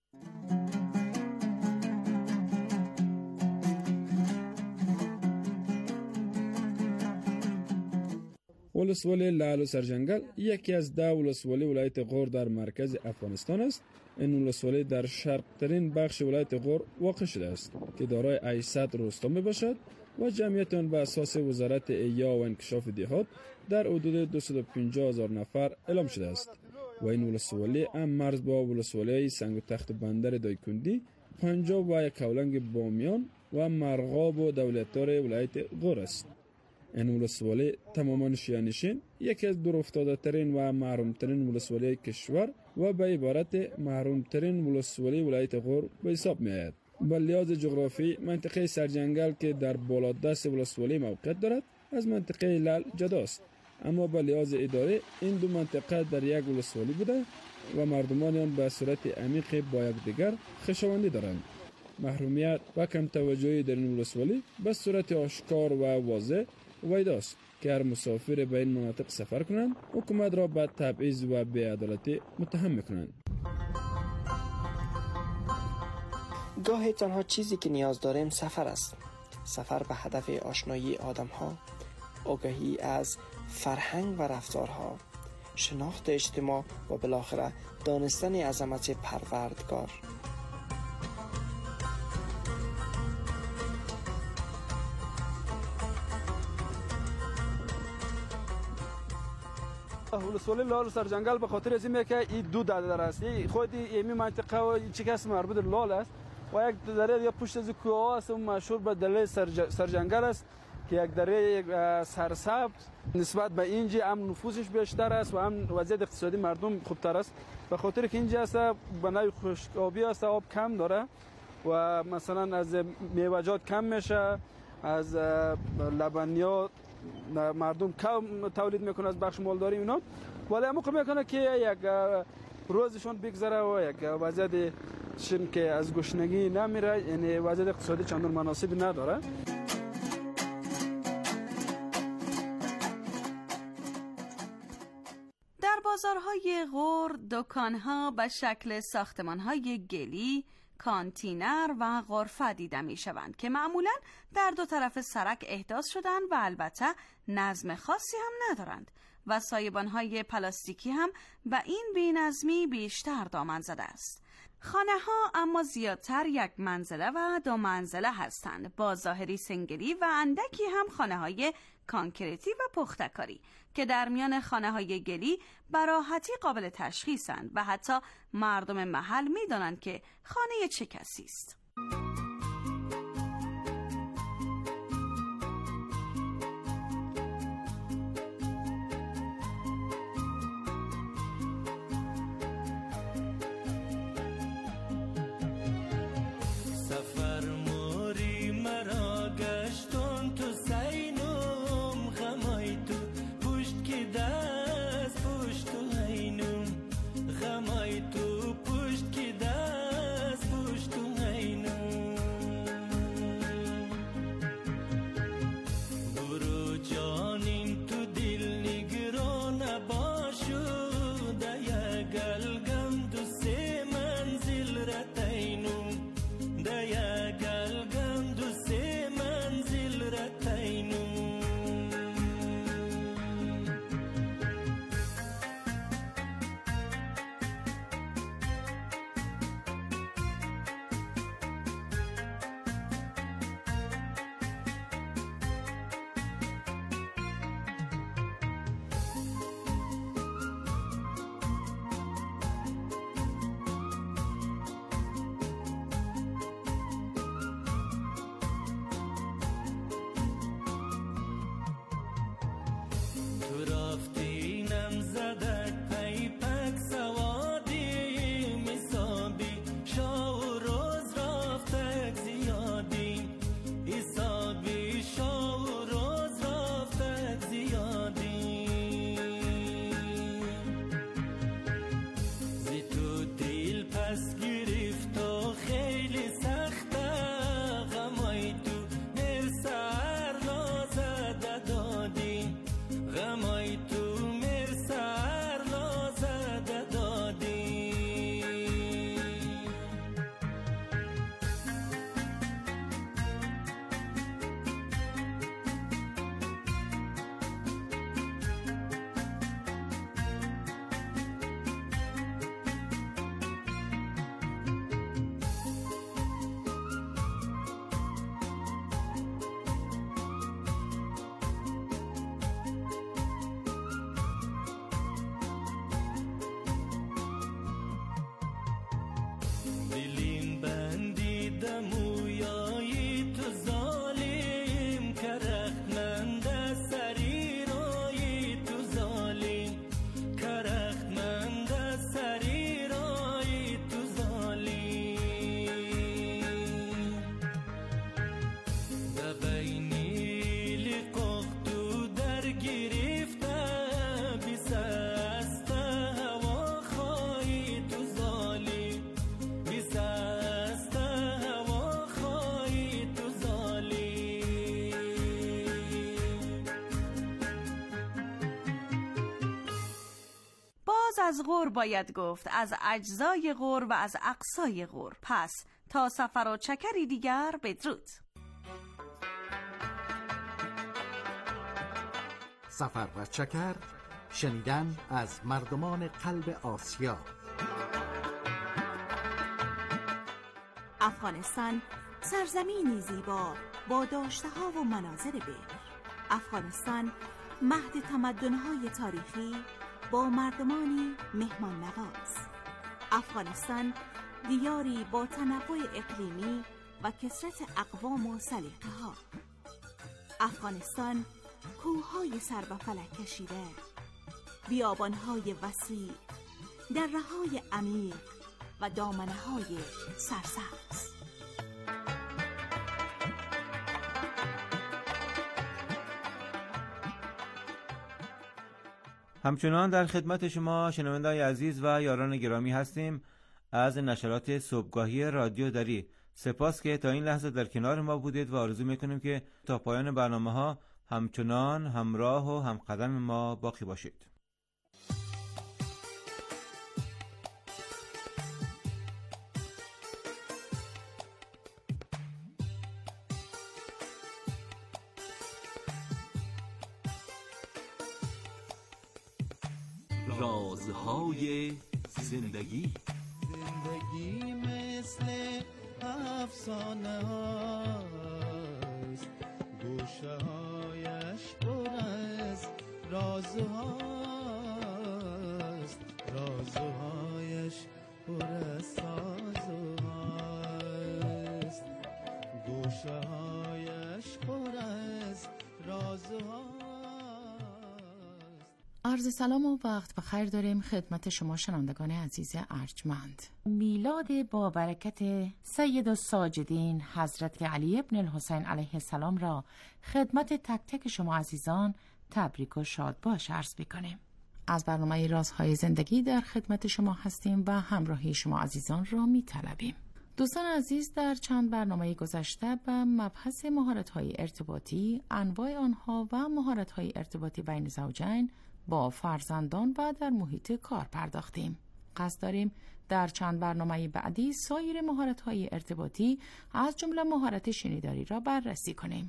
ولسوالی لعل و سرجنگل یکی از ده ولسوالی ولایت غور در مرکز افغانستان است. این ولسوالی در شرق ترین بخش ولایت غور واقع شده است که دارای هشتصد روستا می باشد و جمعیت آن بر اساس وزارت احیا و انکشاف دهات در حدود دویست و پنجاه هزار نفر اعلام شده است و این ولسوالی هم مرز با ولسوالی سنگ و تخت بندر دایکندی، پنجاب و کولنگ بامیان و مرغاب و دولتدار ولایت غور است. این ولسوالی تماما شیعه‌نشین یکی از دورافتاده ترین و محروم ترین ولسوالی کشور و به عبارت محروم ترین ولسوالی ولایت غور به حساب می آید. به لحاظ جغرافی منطقه سرجنگل که در بالادست ولسوالی موقعیت دارد از منطقه لعل جداست. اما به لحاظ اداره این دو منطقه در یک ولسوالی بوده و مردمان آن به صورت عمیق با یکدیگر خویشاوندی دارند. محرومیت و کم توجهی در این ولسوالی به صورت آشکار و واضح ویداست که هر مسافر به این مناطق سفر کنند حکومت را به تبعیض و بی‌عدالتی متهم میکنند. گاهی تنها چیزی که نیاز داریم سفر است. سفر به هدف آشنایی آدم‌ها، آگاهی از فرهنگ و رفتارها، شناخت اجتماع و بالاخره دانستن عظمت پروردگار. ولسوالی لال سرجنگل به خاطر از اینه که این دو دره است. خود این منطقه و چی کس مربوط لال است و یک دره یا پشت از کوه است مشهور به دره سرجنگل است که یک دره سرسبز نسبت به اینجا هم نفوذش بیشتر است و هم وضعیت اقتصادی مردم خوبتر است. به خاطر که اینجا است بنای خشکابی است، آب کم داره و مثلا از میوه‌جات کم میشه، از لبنیات مردم کم تولید میکنه از بخش مالداری اینا، ولی موقع میکنه که یک روزشون بگذره و یک وضعیتشون که از گشنگی نمیره، یعنی وضعیت اقتصادی چندان مناسبی نداره. در بازارهای غور دکانها به شکل ساختمانهای گلی، کانتینر و غرفه دیده می شوند که معمولاً در دو طرف سرک احداث شدند و البته نظم خاصی هم ندارند و سایبانهای پلاستیکی هم به این بی‌نظمی بیشتر دامن زده است. خانه ها اما زیادتر یک منزله و دو منزله هستند، با ظاهری سنگلی و اندکی هم خانه های کانکریتی و پختکاری که در میان خانه های گلی به راحتی قابل تشخیصند و حتی مردم محل می دانند که خانه چه کسی است. از غور باید گفت، از اجزای غور و از اقصای غور. پس تا سفر و چکری دیگر، بدرود. سفر و چکر، شنیدن از مردمان قلب آسیا. افغانستان سرزمینی زیبا با داشته‌ها و مناظر بکر. افغانستان مهد تمدن‌های تاریخی با مردمانی مهمان نواز. افغانستان دیاری با تنوع اقلیمی و کثرت اقوام و سلیقه‌ها. افغانستان کوه‌های سر به فلک کشیده، بیابان‌های وسیع، دره‌های عمیق و دامنه‌های سرسبز. همچنان در خدمت شما شنونده‌های عزیز و یاران گرامی هستیم از نشرات صبحگاهی رادیو دری. سپاس که تا این لحظه در کنار ما بودید و آرزو میکنیم که تا پایان برنامه ها همچنان همراه و همقدم ما باقی باشید. رازهای زندگی. زندگی مثل افسانه هاست، گوشه هایش پر از رازهاست، رازهایش پر از سازهاست، گوشه هایش پر از رازهاست. عرض سلام و وقت بخیر داریم خدمت شما شنوندگان عزیز ارجمند. میلاد با برکت سید الساجدین حضرت علی ابن الحسین علیه السلام را خدمت تک تک شما عزیزان تبریک و شاد باش عرض می‌کنیم. از برنامه رازهای زندگی در خدمت شما هستیم و همراهی شما عزیزان را می‌طلبیم. دوستان عزیز، در چند برنامه گذشته به مبحث مهارت‌های ارتباطی، انواع آنها و مهارت‌های ارتباطی بین زوجین با فرزندان و در محیط کار پرداختیم. قصد داریم در چند برنامه بعدی سایر مهارت‌های ارتباطی از جمله مهارت شنیداری را بررسی کنیم.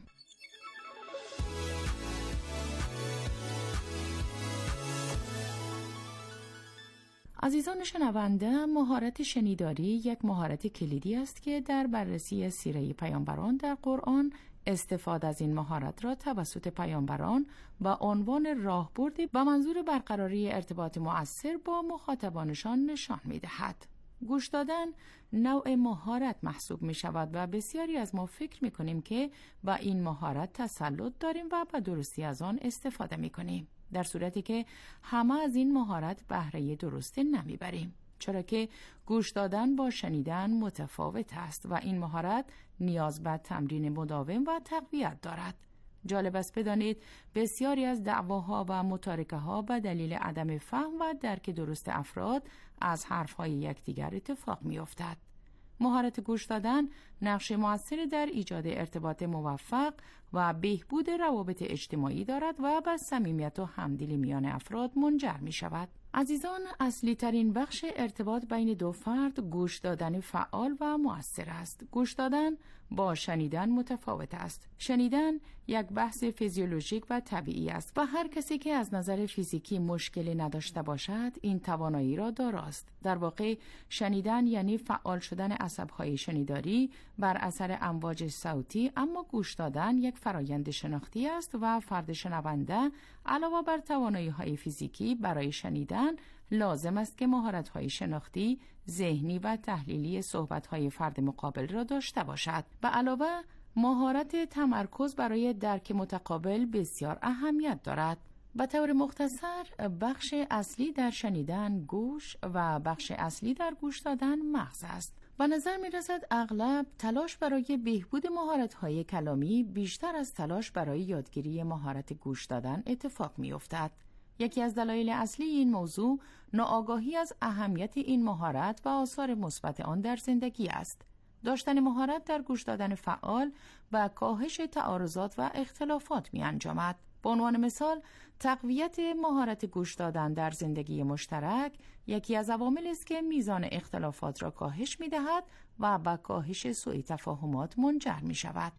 عزیزان شنونده، مهارت شنیداری یک مهارت کلیدی است که در بررسی سیره پیامبران در قرآن استفاده از این مهارت را توسط پیامبران با عنوان راهبردی با منظور برقراری ارتباط مؤثر با مخاطبانشان نشان می‌دهد. گوش دادن نوع مهارت محسوب می شود و بسیاری از ما فکر می کنیم که با این مهارت تسلط داریم و به درستی از آن استفاده می کنیم، در صورتی که همه از این مهارت بهره درستی نمی بریم، چرا که گوش دادن با شنیدن متفاوت است و این مهارت نیاز به تمرین مداوم و تقویت دارد. جالب است بدانید بسیاری از دعواها و متارکه‌ها به دلیل عدم فهم و درک درست افراد از حرف‌های یکدیگر اتفاق می‌افتد. مهارت گوش دادن نقش مؤثری در ایجاد ارتباط موفق و بهبود روابط اجتماعی دارد و به صمیمیت و همدلی میان افراد منجر می‌شود. عزیزان، اصلی ترین بخش ارتباط بین دو فرد گوش دادن فعال و مؤثر است. گوش دادن با شنیدن متفاوت است. شنیدن یک بحث فیزیولوژیک و طبیعی است و هر کسی که از نظر فیزیکی مشکلی نداشته باشد این توانایی را داراست. در واقع شنیدن یعنی فعال شدن عصب‌های شنیداری بر اثر امواج صوتی، اما گوش دادن یک فرایند شناختی است و فرد شنونده علاوه بر توانایی‌های فیزیکی برای شنیدن لازم است که مهارت‌های شناختی، ذهنی و تحلیلی صحبت‌های فرد مقابل را داشته باشد. به علاوه مهارت تمرکز برای درک متقابل بسیار اهمیت دارد. به طور مختصر بخش اصلی در شنیدن گوش و بخش اصلی در گوش دادن مغز است. به نظر می رسد اغلب تلاش برای بهبود مهارت‌های کلامی بیشتر از تلاش برای یادگیری مهارت گوش دادن اتفاق می افتد. یکی از دلایل اصلی این موضوع ناآگاهی از اهمیت این مهارت و آثار مثبت آن در زندگی است. داشتن مهارت در گوش دادن فعال و کاهش تعارضات و اختلافات می انجامد. به عنوان مثال، تقویت مهارت گوش دادن در زندگی مشترک یکی از عواملی است که میزان اختلافات را کاهش می‌دهد و به کاهش سوء تفاهمات منجر می‌شود.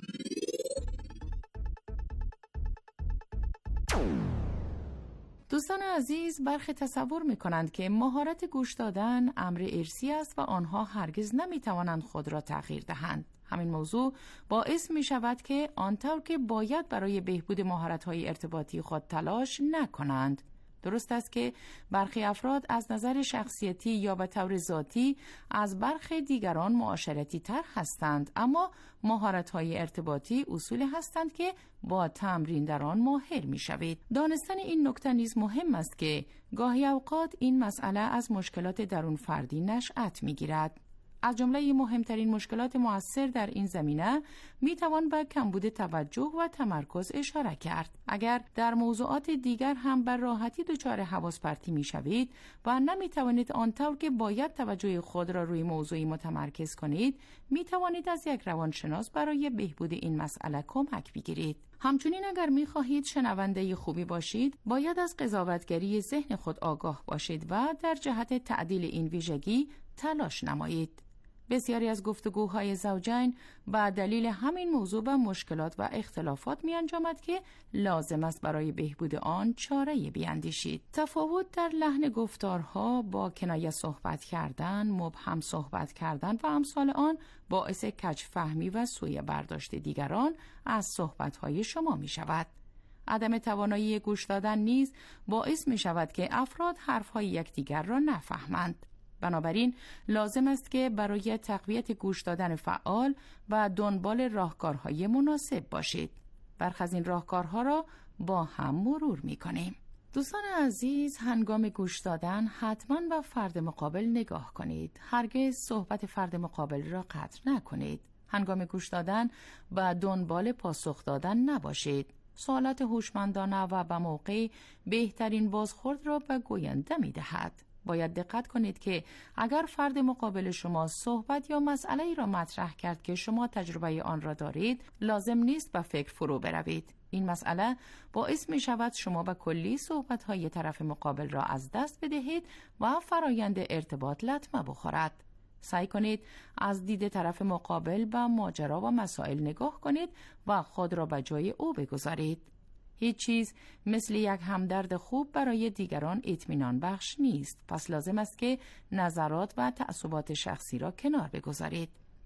دوستان عزیز، برخی تصور می‌کنند که مهارت گوش دادن امر ارثی است و آنها هرگز نمی‌توانند خود را تغییر دهند. همین موضوع باعث می شود که آنطور که باید برای بهبود مهارت‌های ارتباطی خود تلاش نکنند. درست است که برخی افراد از نظر شخصیتی یا به طور ذاتی از برخی دیگران معاشرتی تر هستند، اما مهارت‌های ارتباطی اصولی هستند که با تمرین در آن ماهر می شوید. دانستن این نکته نیز مهم است که گاهی اوقات این مسئله از مشکلات درون فردی نشأت می گیرد. از جمله مهمترین مشکلات مؤثر در این زمینه می توان به کمبود توجه و تمرکز اشاره کرد. اگر در موضوعات دیگر هم بر راحتی دچار حواس پرتی می شوید و نمی توانید آنطور که باید توجه خود را روی موضوعی متمرکز کنید، می توانید از یک روانشناس برای بهبود این مسئله کمک بگیرید. همچنین اگر می خواهید شنونده خوبی باشید، باید از قضاوتگری ذهن خود آگاه باشید و در جهت تعدیل این ویژگی تلاش نمایید. بسیاری از گفتگوهای زوجین با دلیل همین موضوع به مشکلات و اختلافات می انجامد که لازم است برای بهبود آن چاره‌ای بیاندیشید. تفاوت در لحن گفتارها، با کنایه صحبت کردن، مبهم صحبت کردن و امثال آن باعث کج فهمی و سوء برداشت دیگران از صحبتهای شما می شود. عدم توانایی گوش دادن نیز باعث می شود که افراد حرفهای یکدیگر را نفهمند. بنابراین لازم است که برای تقویت گوش دادن فعال و دنبال راهکارهای مناسب باشید. برخی از این راهکارها را با هم مرور می‌کنیم. دوستان عزیز، هنگام گوش دادن حتما به فرد مقابل نگاه کنید. هرگز صحبت فرد مقابل را قطع نکنید. هنگام گوش دادن به دنبال پاسخ دادن نباشید. سوالات هوشمندانه و به موقع بهترین بازخورد را به گوینده می‌دهد. باید دقت کنید که اگر فرد مقابل شما صحبت یا مسئله‌ای را مطرح کرد که شما تجربه آن را دارید، لازم نیست به فکر فرو بروید. این مسئله باعث می شود شما به کلی صحبت‌های طرف مقابل را از دست بدهید و فرایند ارتباط لطمه بخورد. سعی کنید از دید طرف مقابل به ماجرا و مسائل نگاه کنید و خود را به جای او بگذارید. هیچ چیز مثل یک همدرد خوب برای دیگران اطمینان بخش نیست. پس لازم است که نظرات و تعصبات شخصی را کنار بگذارید.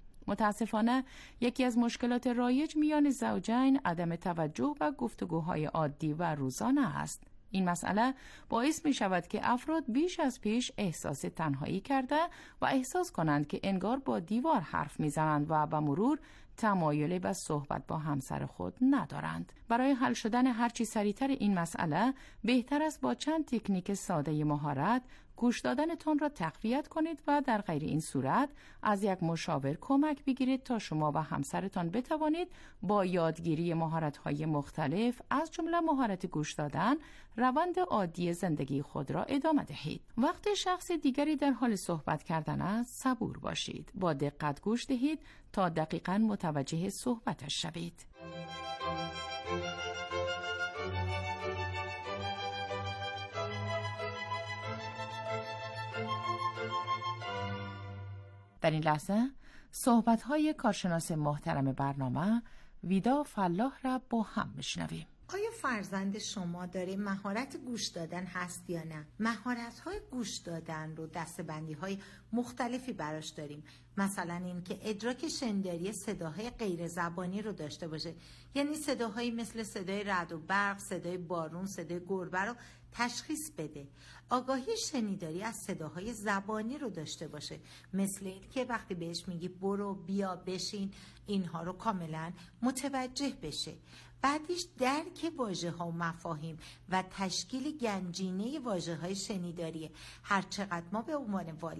متاسفانه یکی از مشکلات رایج میان زوجین عدم توجه و گفتگوهای عادی و روزانه است. این مسئله باعث می شود که افراد بیش از پیش احساس تنهایی کرده و احساس کنند که انگار با دیوار حرف می زنند و به مرور تمایلی به صحبت با همسر خود ندارند. برای حل شدن هرچی سریعتر این مسئله بهتر است با چند تکنیک ساده مهارت گوش دادنتان را تقویت کنید و در غیر این صورت از یک مشاور کمک بگیرید تا شما و همسرتان بتوانید با یادگیری مهارت‌های مختلف از جمله مهارت گوش دادن روند عادی زندگی خود را ادامه دهید. وقتی شخص دیگری در حال صحبت کردن است، صبور باشید. با دقت گوش دهید تا دقیقاً متوجه صحبتش شوید. در این لحظه صحبت‌های کارشناس محترم برنامه ویدا فلاح را با هم میشنویم. آیا فرزند شما داره مهارت گوش دادن هست یا نه؟ مهارت‌های گوش دادن رو دسته‌بندی‌های مختلفی براش داریم. مثلا این که ادراک شنیداری صداهای غیر زبانی رو داشته باشه، یعنی صداهایی مثل صدای رعد و برق، صدای بارون، صدای گربه رو تشخیص بده. آگاهی شنیداری از صداهای زبانی رو داشته باشه، مثل این که وقتی بهش میگی برو، بیا، بشین، اینها رو کاملا متوجه بشه. بعدش درک واژه‌ها و مفاهیم و تشکیل گنجینه واژه‌های شنیداریه. هر چقدر ما به عنوان والد بتونیم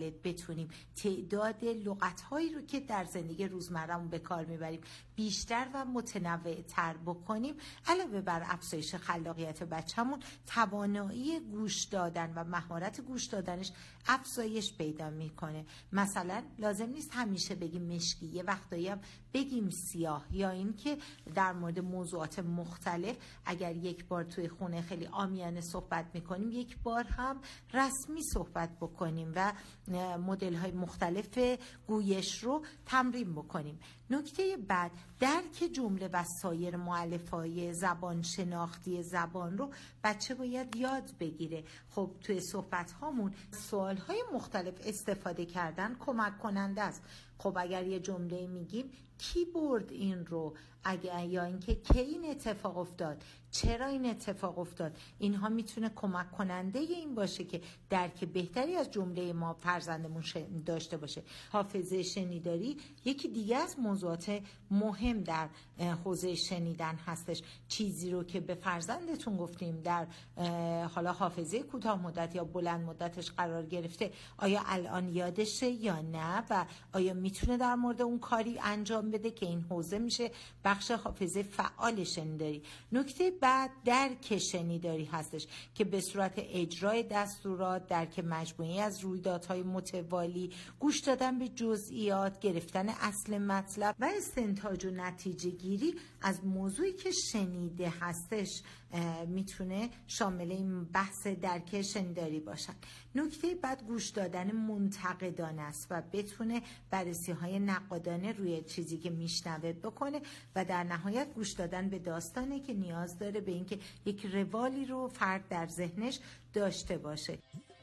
بتونیم تعداد لغت‌هایی رو که در زندگی روزمره‌مون به کار میبریم بیشتر و متنوع‌تر بکنیم، علاوه بر افزایش خلاقیت بچه‌مون، توانایی گوش دادن و مهارت گوش دادنش افزایش پیدا میکنه. مثلا لازم نیست همیشه بگیم مشکی، یه وقتایی هم بگیم سیاه، یا اینکه در مورد موضوعات مختلف اگر یک بار توی خونه خیلی عامیانه صحبت میکنیم، یک بار هم رسمی صحبت بکنیم و مدل های مختلف گویش رو تمرین بکنیم. نکته بعد، درک جمله و سایر مؤلفه‌های زبان شناختی زبان رو بچه باید یاد بگیره. خب توی صحبت هامون سوال های مختلف استفاده کردن کمک کننده است. خب اگر یه جمله میگیم کی برد این رو، اگر یا اینکه کی این اتفاق افتاد، چرا این اتفاق افتاد، اینها میتونه کمک کننده این باشه که درک بهتری از جمله ما فرزندمون داشته باشه. حافظه شنیداری یکی دیگه از موضوعات مهم در حوزه شنیدن هستش. چیزی رو که به فرزندتون گفتیم در حالا حافظه کوتاه مدت یا بلند مدتش قرار گرفته، آیا الان یادشه یا نه و آیا میتونه در مورد اون کاری انجام بده که این حوزه میشه بخش حافظه فعال شنیداری. نکته بعد درک شنیداری هستش که به صورت اجرای دستورات، درک مجموعی از رویدادهای متوالی، گوش دادن به جزئیات، گرفتن اصل مطلب و استنتاج و نتیجه گیری از موضوعی که شنیده هستش میتونه شامل این بحث درک شنیداری باشد. نکته بعد گوش دادن منتقدانه است و بتونه بررسی های نقادانه روی چیزی که میشنوه بکنه و در نهایت گوش دادن به داستانه که نیاز داره به اینکه یک روالی رو فرد در ذهنش داشته باشه.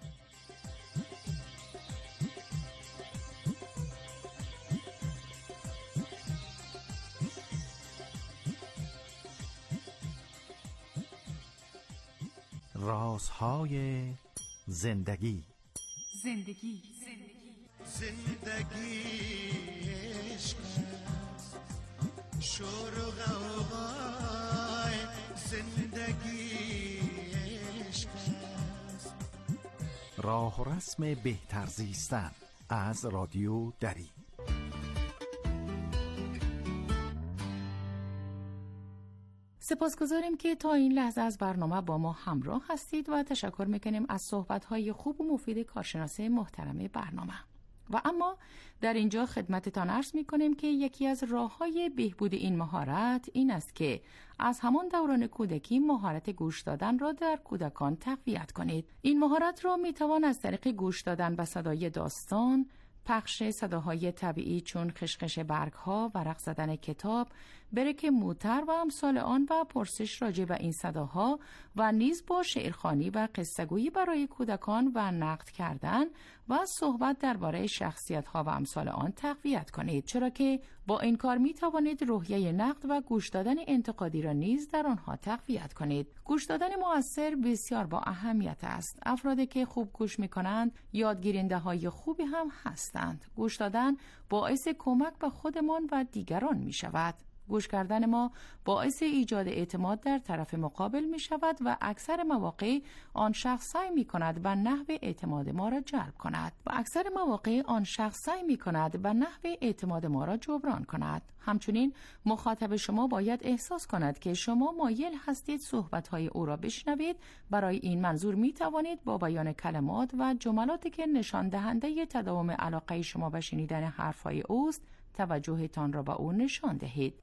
رازهای زندگی. زندگی زندگی عشق است، شور و غوغای زندگی عشق است. راه و رسم بهتر زیستن از رادیو دری. سپاسگزاریم که تا این لحظه از برنامه با ما همراه هستید و تشکر میکنیم از صحبت‌های خوب و مفید کارشناس محترم برنامه. و اما در اینجا خدمتتان عرض میکنیم که یکی از راه‌های بهبود این مهارت این است که از همان دوران کودکی مهارت گوش دادن را در کودکان تقویت کنید. این مهارت را میتوان از طریق گوش دادن به صدای داستان، پخش صداهای طبیعی چون خشخش برگ‌ها، ورق زدن کتاب، برک موتر و امثال آن و پرسش راجع به این صداها و نیز با شعرخوانی و قصه‌گویی برای کودکان و نقد کردن و صحبت درباره شخصیت‌ها و امثال آن تقویت کنید، چرا که با این کار می توانید روحیه نقد و گوش دادن انتقادی را نیز در آنها تقویت کنید. گوش دادن مؤثر بسیار با اهمیت است. افرادی که خوب گوش می کنند یادگیرنده خوبی هم هستند. گوش دادن باعث کمک به خودمان و دیگران می شود. گوش کردن ما باعث ایجاد اعتماد در طرف مقابل می شود و اکثر مواقع آن شخص سعی می کند و نحو اعتماد ما را جلب کند و اکثر مواقع آن شخص سعی می کند و نحو اعتماد ما را جبران کند. همچنین مخاطب شما باید احساس کند که شما مایل هستید صحبت‌های او را بشنوید. برای این منظور می توانید با بیان کلمات و جملاتی که نشان دهنده تداوم علاقه شما به شنیدن حرف‌های اوست توجهتان را به او نشان دهید.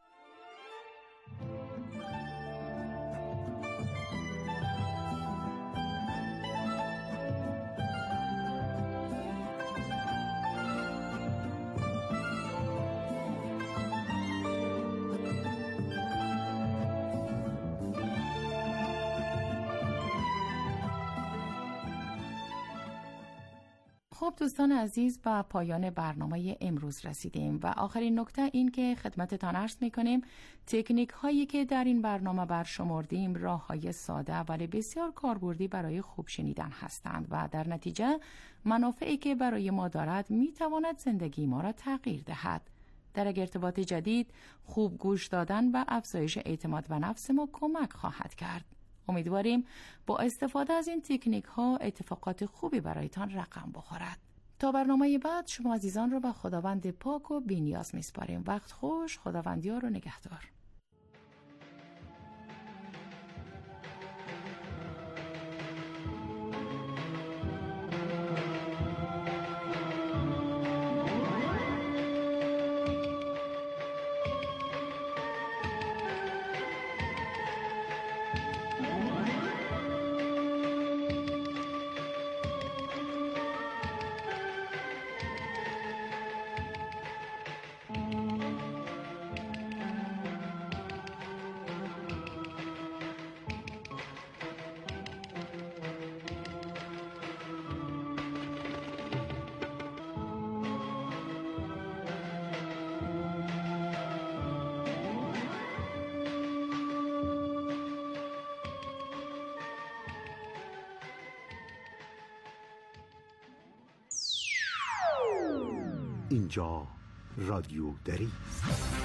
خب دوستان عزیز، به پایان برنامه امروز رسیدیم و آخرین نکته این که خدمتتان عرض میکنیم تکنیک هایی که در این برنامه برشمردیم راه های ساده ولی بسیار کاربردی برای خوب شنیدن هستند و در نتیجه منافعی که برای ما دارد میتواند زندگی ما را تغییر دهد. در ارتباط جدید خوب گوش دادن و افزایش اعتماد به نفس ما کمک خواهد کرد. امیدواریم با استفاده از این تکنیک ها اتفاقات خوبی برایتان رقم بخورد. تا برنامه بعد شما عزیزان رو به خداوند پاک و بی‌نیاز میسپاریم. وقت خوش، خداوندیار و نگهدار. اینجا رادیو دری است.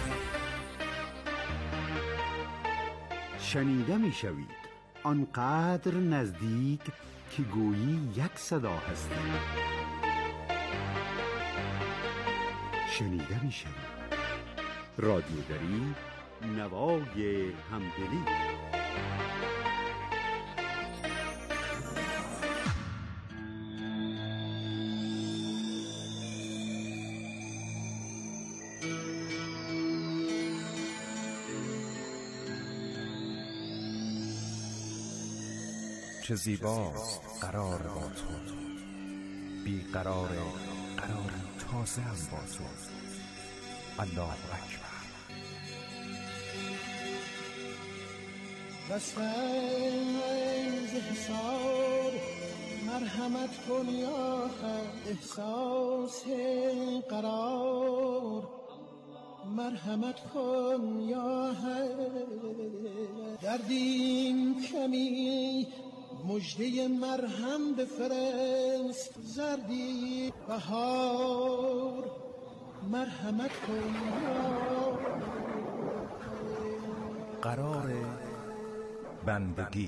شنیده می شوید آنقدر نزدیک که گویی یک صدا هستید. شنیده می شوید رادیو دری، نوای همدلی. چه زیباست قرار با تو، بی قرار قراری تازه هم با تو. الله اکبر. بس از حساب مرحمت کن یا حق، احساس قرار مرحمت کن یا حق. دردیم کمی مجده مرهم بفرست، زردی بهار مرحمت کن یا قرار بندگی.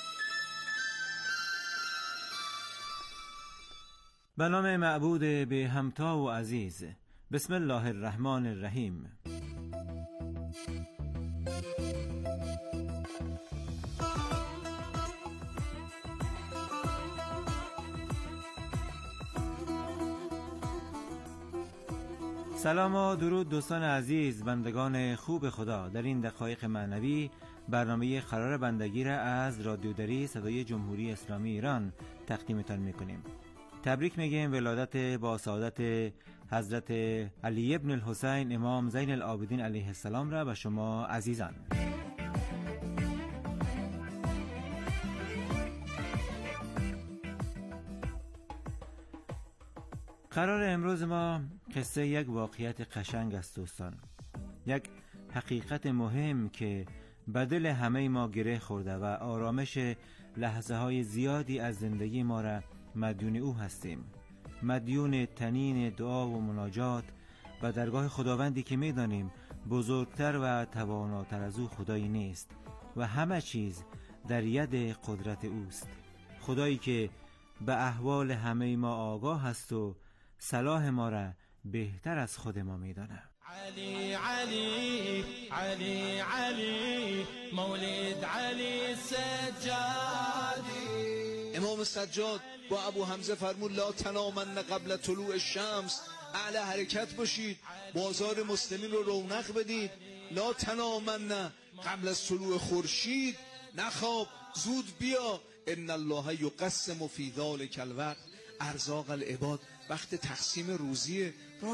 به نام معبود به همتا و عزیز. بسم الله الرحمن الرحیم. سلام و درود دوستان عزیز، بندگان خوب خدا. در این دقایق معنوی برنامه قرار بندگی را از رادیو دری صدای جمهوری اسلامی ایران تقدیمتان میکنیم. تبریک میگیم ولادت با سعادت حضرت علی ابن الحسین امام زین العابدین علیه السلام را به شما عزیزان. قرار امروز ما قصه یک واقعیت قشنگ است دوستان، یک حقیقت مهم که به دل همه ما گره خورده و آرامش لحظه های زیادی از زندگی ما را مدیون او هستیم. مدیون تنین دعا و مناجات و درگاه خداوندی که میدانیم بزرگتر و تواناتر از او خدایی نیست و همه چیز در ید قدرت اوست. خدایی که به احوال همه ما آگاه است و صلاح ما را بهتر از خود ما میداند. علی علی علی علی مولد علی سجادی. امام سجاد با ابو حمزه فرمود لا تنامن قبل طلوع الشمس، اعلی حرکت باشید، بازار مسلمین رو رونق بدید. لا تنامن قبل از طلوع خورشید، نخواب، زود بیا. ان الله یقسم فی ذلک الوقت ارزاق العباد. وقت تقسیم روزیه.